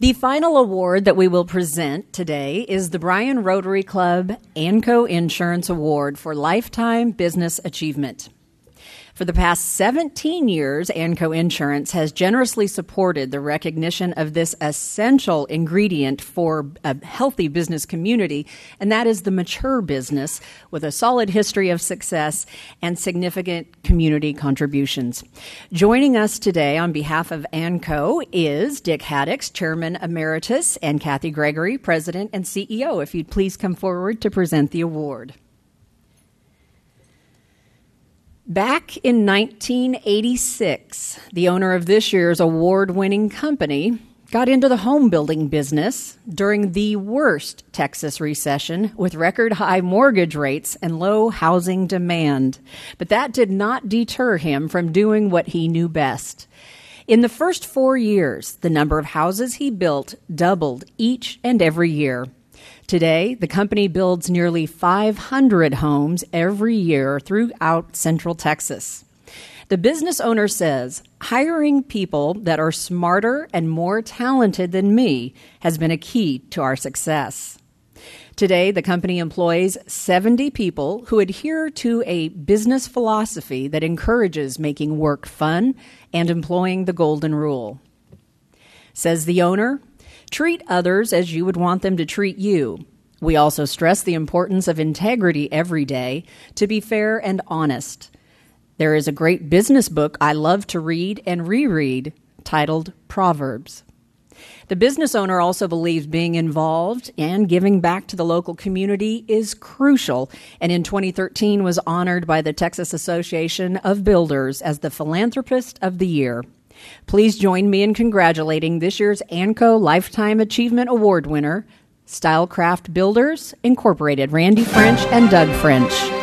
The final award that we will present today is the Bryan Rotary Club ANCO Insurance Award for Lifetime Business Achievement. For the past 17 years, ANCO Insurance has generously supported the recognition of this essential ingredient for a healthy business community, and that is the mature business with a solid history of success and significant community contributions. Joining us today on behalf of ANCO is Dick Haddix, Chairman Emeritus, and Kathy Gregory, President and CEO. If you'd please come forward to present the award. Back in 1986, the owner of this year's award-winning company got into the home building business during the worst Texas recession with record-high mortgage rates and low housing demand. But that did not deter him from doing what he knew best. In the first 4 years, the number of houses he built doubled each and every year. Today, the company builds nearly 500 homes every year throughout Central Texas. The business owner says, hiring people that are smarter and more talented than me has been a key to our success. Today, the company employs 70 people who adhere to a business philosophy that encourages making work fun and employing the golden rule. Says the owner, treat others as you would want them to treat you. We also stress the importance of integrity every day, to be fair and honest. There is a great business book I love to read and reread titled Proverbs. The business owner also believes being involved and giving back to the local community is crucial, and in 2013 was honored by the Texas Association of Builders as the Philanthropist of the Year. Please join me in congratulating this year's ANCO Lifetime Achievement Award winner, Stylecraft Builders Incorporated, Randy French and Doug French.